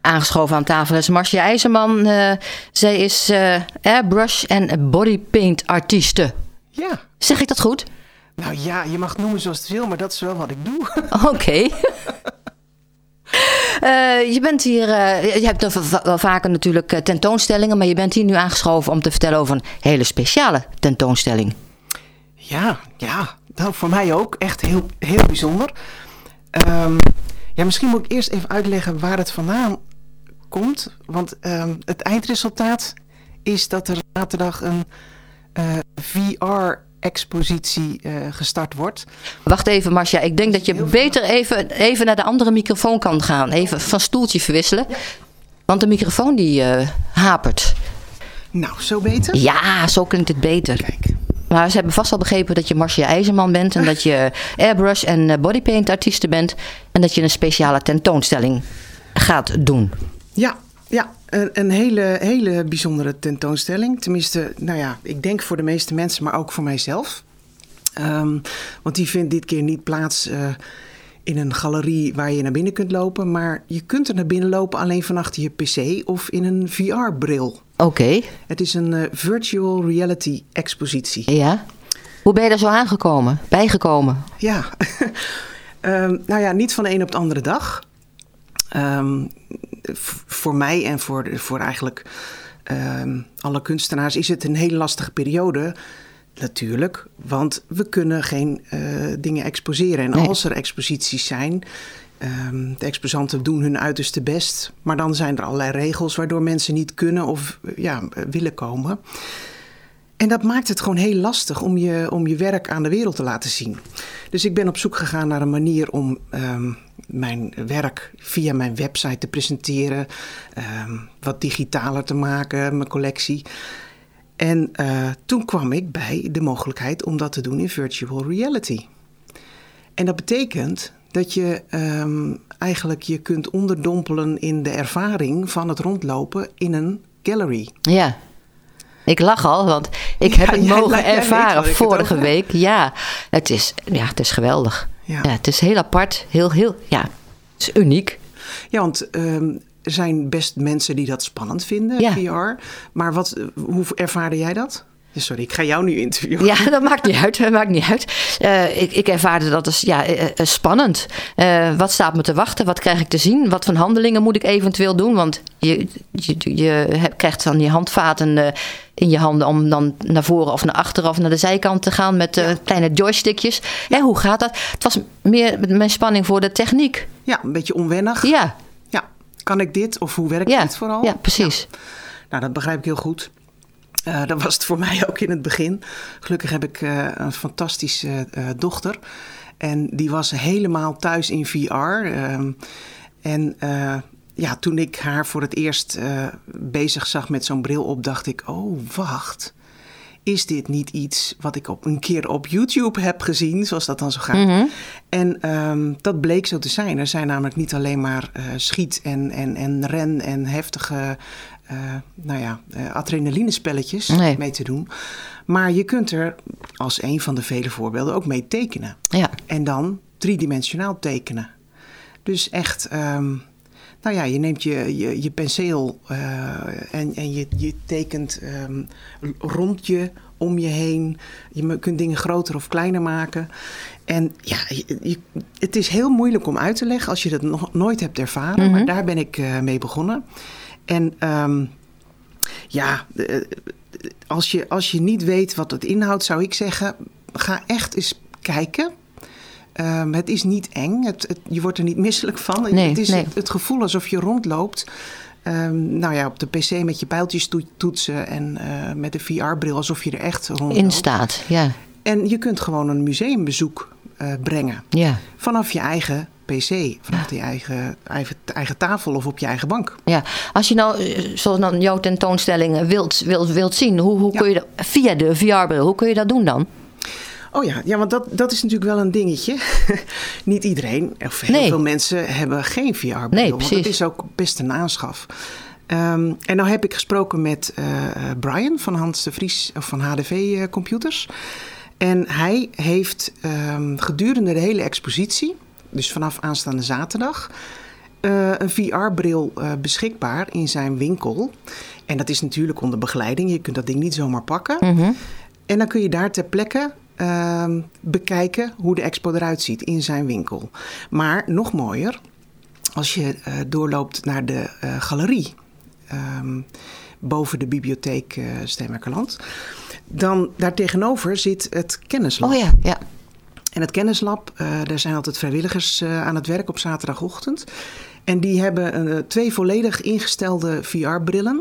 Aangeschoven aan tafel is Marcia IJzerman. Zij is airbrush en bodypaint artieste. Ja. Zeg ik dat goed? Nou ja, je mag het noemen zoals het wil, maar dat is wel wat ik doe. Oké. Je bent hier, je hebt wel vaker natuurlijk tentoonstellingen, maar je bent hier nu aangeschoven om te vertellen over een hele speciale tentoonstelling. Ja, nou voor mij ook. Echt heel, heel bijzonder. Misschien moet ik eerst even uitleggen waar het vandaan komt. Want het eindresultaat is dat er zaterdag een VR-expositie gestart wordt. Wacht even, Marcia. Ik denk dat je beter even naar de andere microfoon kan gaan. Even van stoeltje verwisselen. Ja. Want de microfoon die hapert. Nou, zo beter? Ja, zo klinkt het beter. Kijk. Maar ze hebben vast al begrepen dat je Marcia IJzerman bent. En dat je airbrush en bodypaint artieste bent. En dat je een speciale tentoonstelling gaat doen. Ja, een hele bijzondere tentoonstelling. Tenminste, ik denk voor de meeste mensen, maar ook voor mijzelf. Want die vindt dit keer niet plaats in een galerie waar je naar binnen kunt lopen. Maar je kunt er naar binnen lopen alleen van achter je pc of in een VR-bril. Oké. Het is een virtual reality expositie. Ja. Hoe ben je daar zo bijgekomen? Ja, niet van de een op de andere dag. Voor mij en voor eigenlijk alle kunstenaars is het een hele lastige periode. Natuurlijk, want we kunnen geen dingen exposeren. En als er exposities zijn, de exposanten doen hun uiterste best. Maar dan zijn er allerlei regels waardoor mensen niet kunnen of willen komen. En dat maakt het gewoon heel lastig om je werk aan de wereld te laten zien. Dus ik ben op zoek gegaan naar een manier om mijn werk via mijn website te presenteren. Wat digitaler te maken, mijn collectie. En toen kwam ik bij de mogelijkheid om dat te doen in virtual reality. En dat betekent dat je eigenlijk je kunt onderdompelen in de ervaring van het rondlopen in een gallery. Ja. Ik lach al, want ik heb het mogen ervaren vorige week. Ja, het is geweldig. Ja. Ja, het is heel apart, het is uniek. Ja, want er zijn best mensen die dat spannend vinden, VR. Maar hoe ervaarde jij dat? Sorry, ik ga jou nu interviewen. Ja, dat maakt niet uit. Ik ervaarde dat als spannend. Wat staat me te wachten? Wat krijg ik te zien? Wat voor handelingen moet ik eventueel doen? Want je krijgt dan je handvaten in je handen om dan naar voren of naar achteren of naar de zijkant te gaan met kleine joystickjes. Ja, hoe gaat dat? Het was meer mijn spanning voor de techniek. Ja, een beetje onwennig. Ja. Kan ik dit of hoe werkt dit vooral? Ja, precies. Ja. Nou, dat begrijp ik heel goed. Dat was het voor mij ook in het begin. Gelukkig heb ik een fantastische dochter. En die was helemaal thuis in VR. Toen ik haar voor het eerst bezig zag met zo'n bril op, dacht ik, oh, wacht. Is dit niet iets wat ik een keer op YouTube heb gezien, zoals dat dan zo gaat? Mm-hmm. En dat bleek zo te zijn. Er zijn namelijk niet alleen maar schiet en ren en heftige adrenalinespelletjes mee te doen. Maar je kunt er als een van de vele voorbeelden ook mee tekenen. Ja. En dan driedimensionaal tekenen. Dus echt, je neemt je penseel en je tekent rond je, om je heen. Je kunt dingen groter of kleiner maken. En het is heel moeilijk om uit te leggen als je dat nog nooit hebt ervaren. Mm-hmm. Maar daar ben ik mee begonnen. En als je niet weet wat het inhoudt, zou ik zeggen, ga echt eens kijken. Het is niet eng. Je wordt er niet misselijk van. Het is het gevoel alsof je rondloopt. Op de pc met je pijltjes toetsen en met de VR-bril alsof je er echt rondloopt. In staat, ja. En je kunt gewoon een museumbezoek brengen. Ja. Vanaf je eigen pc, vanaf je eigen tafel of op je eigen bank. Ja, als je zoals dan jouw tentoonstelling wilt zien, hoe kun je dat, via de VR-bril, hoe kun je dat doen dan? Oh ja, want dat is natuurlijk wel een dingetje. Niet iedereen, of heel veel mensen hebben geen VR-bril. Nee, precies. Want het is ook best een aanschaf. En nou heb ik gesproken met Brian van Hans de Vries van HDV Computers. En hij heeft gedurende de hele expositie, dus vanaf aanstaande zaterdag, een VR-bril beschikbaar in zijn winkel. En dat is natuurlijk onder begeleiding. Je kunt dat ding niet zomaar pakken. Mm-hmm. En dan kun je daar ter plekke bekijken hoe de expo eruit ziet in zijn winkel. Maar nog mooier, als je doorloopt naar de galerie boven de bibliotheek Steenwijkerland, dan daartegenover zit het kennislab. Oh ja, ja. En het kennislab, daar zijn altijd vrijwilligers aan het werk op zaterdagochtend. En die hebben 2 volledig ingestelde VR-brillen.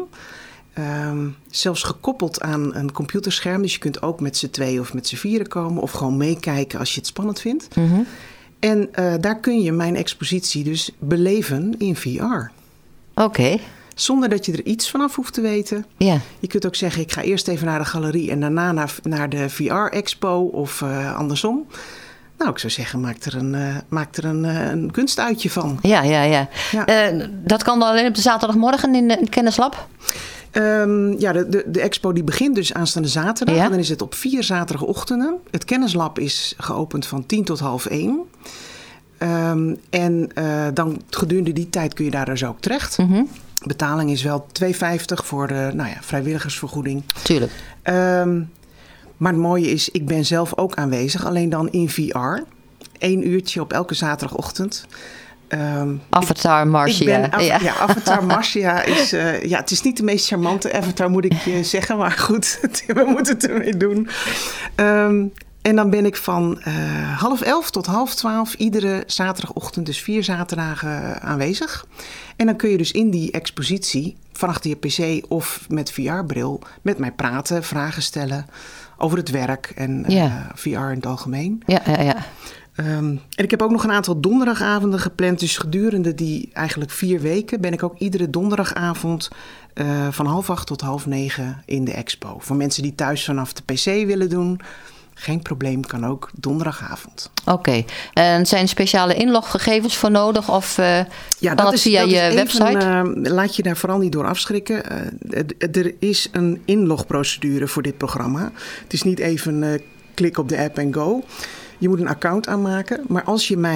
Zelfs gekoppeld aan een computerscherm. Dus je kunt ook met z'n 2 of met z'n 4 komen. Of gewoon meekijken als je het spannend vindt. Mm-hmm. En daar kun je mijn expositie dus beleven in VR. Oké. Zonder dat je er iets vanaf hoeft te weten. Ja. Je kunt ook zeggen, ik ga eerst even naar de galerie en daarna naar de VR-expo of andersom. Nou, ik zou zeggen, maak er een kunstuitje van. Ja. Ja. Dat kan dan alleen op de zaterdagmorgen in het kennislab? De expo die begint dus aanstaande zaterdag. Ja. En dan is het op 4 zaterdagochtenden. Het kennislab is geopend van 10 tot 12:30. Dan gedurende die tijd kun je daar dus ook terecht. Mm-hmm. Betaling is wel €2,50 voor de vrijwilligersvergoeding. Tuurlijk. Maar het mooie is, ik ben zelf ook aanwezig, alleen dan in VR. 1 uurtje op elke zaterdagochtend. Avatar Marcia. Avatar Marcia is... het is niet de meest charmante avatar, moet ik je zeggen. Maar goed, we moeten het ermee doen. En dan ben ik van 11:30 tot 11:30 iedere zaterdagochtend, dus 4 zaterdagen aanwezig. En dan kun je dus in die expositie van achter je pc of met VR-bril met mij praten, vragen stellen over het werk en VR in het algemeen. Ja. En ik heb ook nog een aantal donderdagavonden gepland. Dus gedurende die eigenlijk 4 weken ben ik ook iedere donderdagavond van 7:30 tot 8:30 in de expo. Voor mensen die thuis vanaf de pc willen doen, geen probleem, kan ook donderdagavond. Oké. En zijn speciale inloggegevens voor nodig? Of kan het via je website? Laat je daar vooral niet door afschrikken. Er is een inlogprocedure voor dit programma. Het is niet even klik op de app en go. Je moet een account aanmaken. Maar als je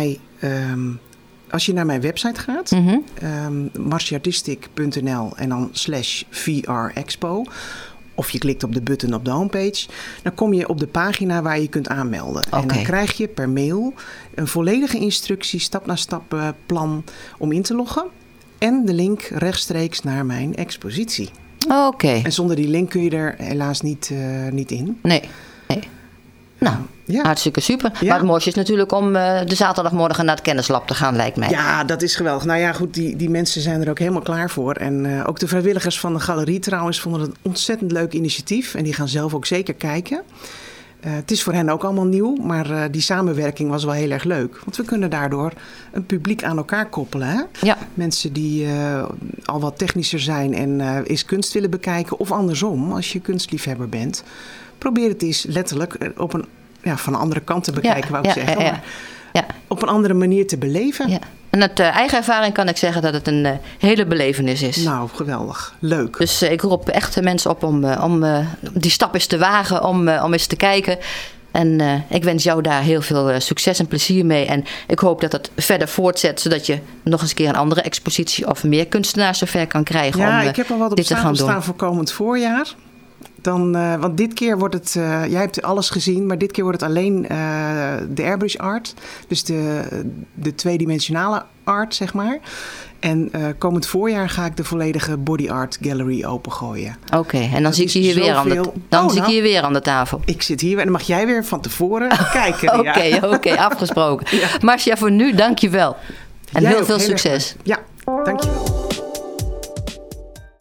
naar mijn website gaat, Mm-hmm. marciartistic.nl en dan /VR-expo... of je klikt op de button op de homepage, dan kom je op de pagina waar je kunt aanmelden. Okay. En dan krijg je per mail een volledige instructie, stap-na-stap plan om in te loggen. En de link rechtstreeks naar mijn expositie. Oké. En zonder die link kun je er helaas niet in. Nee. Nou, hartstikke super. Ja. Maar het mooiste is natuurlijk om de zaterdagmorgen naar het kennislab te gaan, lijkt mij. Ja, dat is geweldig. Nou ja, goed, die mensen zijn er ook helemaal klaar voor. En ook de vrijwilligers van de galerie trouwens vonden het een ontzettend leuk initiatief. En die gaan zelf ook zeker kijken. Het is voor hen ook allemaal nieuw, maar die samenwerking was wel heel erg leuk. Want we kunnen daardoor een publiek aan elkaar koppelen. Hè? Ja. Mensen die al wat technischer zijn en eens kunst willen bekijken. Of andersom, als je kunstliefhebber bent. Probeer het eens letterlijk van een andere kant te bekijken, wou ik zeggen. Maar op een andere manier te beleven. Ja. En uit eigen ervaring kan ik zeggen dat het een hele belevenis is. Nou, geweldig. Leuk. Dus ik roep echt de mensen op om die stap eens te wagen, om eens te kijken. En ik wens jou daar heel veel succes en plezier mee. En ik hoop dat het verder voortzet, zodat je nog eens een keer een andere expositie of meer kunstenaars zover kan krijgen om dit te gaan doen. Ja, ik heb al wat op stapel staan voor komend voorjaar. Want dit keer wordt het, jij hebt alles gezien, maar dit keer wordt het alleen de airbrush art. Dus de tweedimensionale art, zeg maar. En komend voorjaar ga ik de volledige body art gallery opengooien. Oké, en dan zie ik je hier weer aan de tafel. Ik zit hier en dan mag jij weer van tevoren kijken. Oké, afgesproken. Ja. Marcia, voor nu dank je wel. En heel veel succes. Ja, dank je wel.